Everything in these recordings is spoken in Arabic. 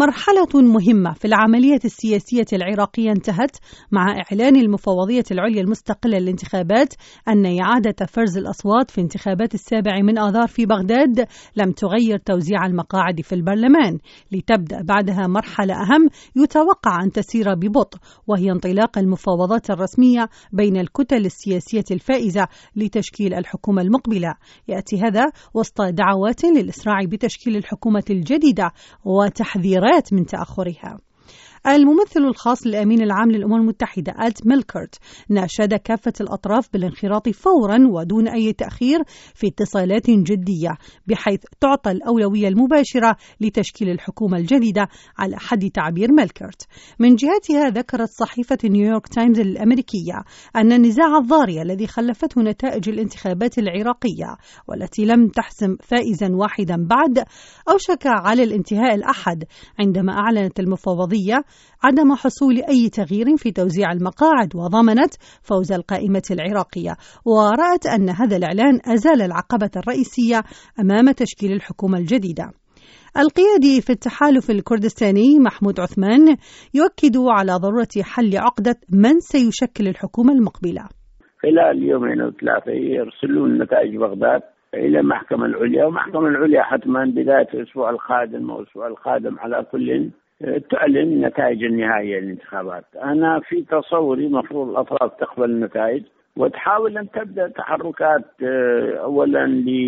مرحلة مهمة في العملية السياسية العراقية انتهت مع إعلان المفوضية العليا المستقلة للانتخابات أن إعادة فرز الأصوات في انتخابات 7 آذار في بغداد لم تغير توزيع المقاعد في البرلمان، لتبدأ بعدها مرحلة أهم يتوقع أن تسير ببطء، وهي انطلاق المفاوضات الرسمية بين الكتل السياسية الفائزة لتشكيل الحكومة المقبلة. يأتي هذا وسط دعوات للإسراع بتشكيل الحكومة الجديدة وتحذيرات من تأخرها. الممثل الخاص للأمين العام للأمم المتحدة آلت ميلكرت ناشد كافة الأطراف بالانخراط فورا ودون أي تأخير في اتصالات جدية، بحيث تعطى الأولوية المباشرة لتشكيل الحكومة الجديدة على حد تعبير ميلكرت. من جهتها ذكرت صحيفة نيويورك تايمز الأمريكية أن النزاع الضاري الذي خلفته نتائج الانتخابات العراقية والتي لم تحسم فائزا واحدا بعد أوشك على الانتهاء الأحد، عندما أعلنت المفوضية عدم حصول أي تغيير في توزيع المقاعد وضمنت فوز القائمة العراقية، ورأت أن هذا الإعلان أزال العقبة الرئيسية أمام تشكيل الحكومة الجديدة. القيادي في التحالف الكردستاني محمود عثمان يؤكد على ضرورة حل عقدة من سيشكل الحكومة المقبلة. خلال يومين أو 3 يرسلون نتائج بغداد إلى المحكمة العليا، والمحكمة العليا حتما بداية الأسبوع القادم أو الأسبوع القادم على كل تعلن النتائج النهائية للانتخابات. أنا في تصوري مفروض الأطراف تقبل النتائج وتحاول أن تبدأ تحركات، أولا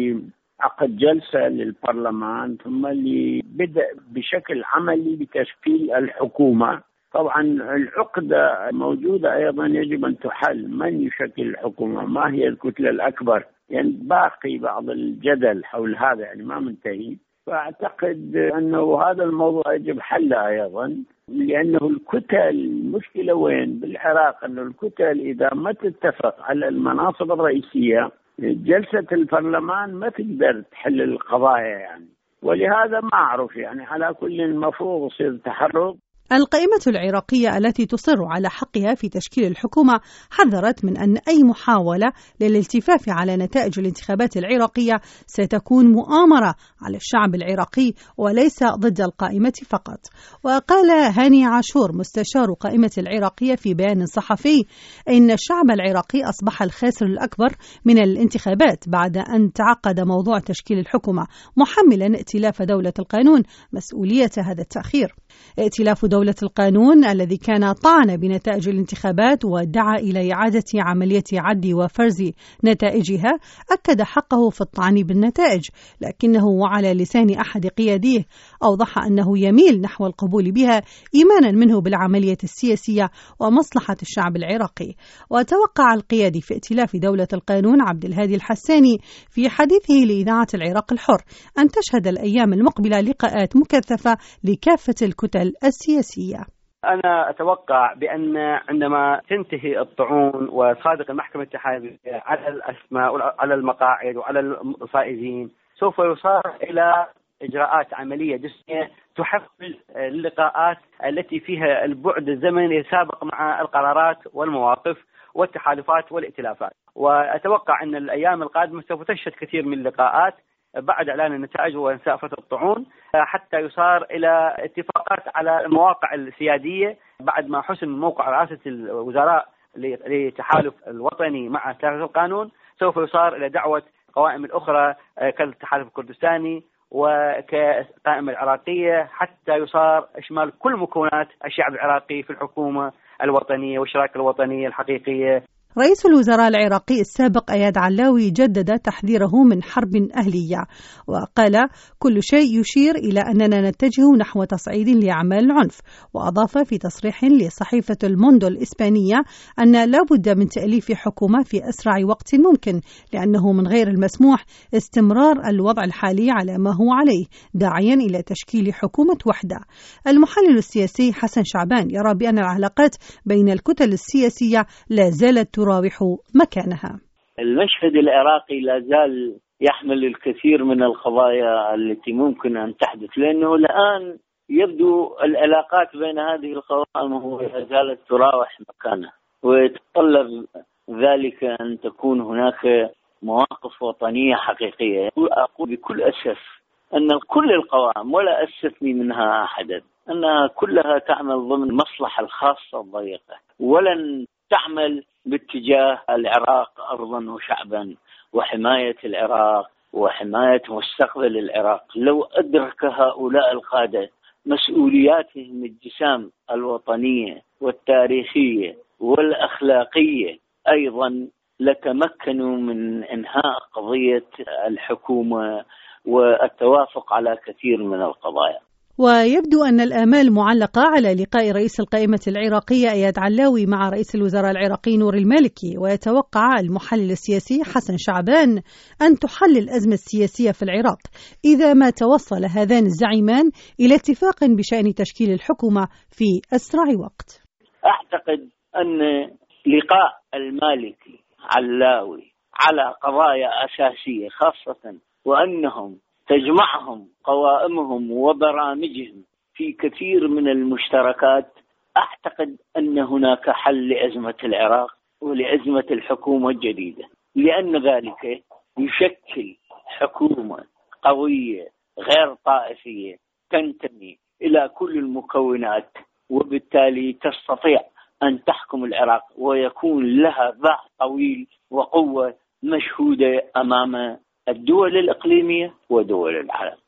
لعقد جلسة للبرلمان، ثم لبدء بشكل عملي بتشكيل الحكومة. طبعا العقدة موجودة أيضا، يجب أن تحل من يشكل الحكومة، ما هي الكتلة الأكبر، يعني باقي بعض الجدل حول هذا، يعني ما منتهي. فأعتقد أنه هذا الموضوع يجب حله أيضا، لأنه الكتل، المشكلة وين بالعراق، أنه الكتل إذا ما تتفق على المناصب الرئيسية جلسة البرلمان ما تقدر تحل القضايا يعني. ولهذا ما أعرف، يعني على كل المفروض يصير تحرك. القائمة العراقية التي تصر على حقها في تشكيل الحكومة حذرت من أن أي محاولة للالتفاف على نتائج الانتخابات العراقية ستكون مؤامرة على الشعب العراقي وليس ضد القائمة فقط. وقال هاني عاشور مستشار قائمة العراقية في بيان صحفي إن الشعب العراقي أصبح الخاسر الأكبر من الانتخابات بعد أن تعقد موضوع تشكيل الحكومة، محملا ائتلاف دولة القانون مسؤولية هذا التأخير. ائتلاف دولة القانون الذي كان طعن بنتائج الانتخابات ودعا إلى إعادة عملية عد وفرز نتائجها أكد حقه في الطعن بالنتائج، لكنه وعلى لسان أحد قياديه أوضح أنه يميل نحو القبول بها إيمانا منه بالعملية السياسية ومصلحة الشعب العراقي. وتوقع القيادي في ائتلاف دولة القانون عبد الهادي الحساني في حديثه لإذاعة العراق الحر أن تشهد الأيام المقبلة لقاءات مكثفة لكافة الكتل السياسية. أنا أتوقع بأن عندما تنتهي الطعون وصادق المحكمة الاتحادية على الأسماء وعلى المقاعد وعلى الفائزين، سوف يصار إلى إجراءات عملية جسمية تحفز اللقاءات التي فيها البعد الزمني السابق مع القرارات والمواقف والتحالفات والائتلافات. وأتوقع أن الأيام القادمة سوف تشهد كثير من اللقاءات بعد إعلان النتائج وانسافة الطعون، حتى يصار إلى اتفاقات على المواقع السيادية بعد ما حسم موقع رئاسة الوزراء للتحالف الوطني مع ائتلاف القانون. سوف يصار إلى دعوة قوائم الأخرى كالتحالف الكردستاني وكقائمة العراقية، حتى يصار إشمال كل مكونات الشعب العراقي في الحكومة الوطنية والشراكة الوطنية الحقيقية. رئيس الوزراء العراقي السابق أياد علاوي جدد تحذيره من حرب أهلية، وقال كل شيء يشير إلى أننا نتجه نحو تصعيد لأعمال العنف. وأضاف في تصريح لصحيفة الموندو الإسبانية أن لا بد من تأليف حكومة في أسرع وقت ممكن، لأنه من غير المسموح استمرار الوضع الحالي على ما هو عليه، داعيا إلى تشكيل حكومة وحدة. المحلل السياسي حسن شعبان يرى بأن العلاقات بين الكتل السياسية لا زالت تراوح مكانها. المشهد العراقي لا زال يحمل الكثير من القضايا التي ممكن أن تحدث، لأنه الآن يبدو العلاقات بين هذه القوائم لا زالت تراوح مكانها، ويتطلب ذلك أن تكون هناك مواقف وطنية حقيقية. أقول بكل أسف أن كل القوائم ولا أستثني منها أحدا أنها كلها تعمل ضمن المصلحة الخاصة الضيقة، ولن تعمل باتجاه العراق أرضا وشعبا وحماية العراق وحماية مستقبل العراق. لو أدرك هؤلاء القادة مسؤولياتهم الجسام الوطنية والتاريخية والأخلاقية أيضا لتمكنوا من إنهاء قضية الحكومة والتوافق على كثير من القضايا. ويبدو أن الآمال معلقة على لقاء رئيس القائمة العراقية إياد علاوي مع رئيس الوزراء العراقي نور المالكي، ويتوقع المحلل السياسي حسن شعبان أن تحل الأزمة السياسية في العراق إذا ما توصل هذان الزعيمان إلى اتفاق بشأن تشكيل الحكومة في أسرع وقت. أعتقد أن لقاء المالكي علاوي على قضايا أساسية خاصة وأنهم تجمعهم قوائمهم وبرامجهم في كثير من المشتركات، أعتقد أن هناك حل لأزمة العراق ولأزمة الحكومة الجديدة، لأن ذلك يشكل حكومة قوية غير طائفية تنتمي إلى كل المكونات، وبالتالي تستطيع أن تحكم العراق ويكون لها باع طويل وقوة مشهودة أمام الدول الإقليمية ودول العالم.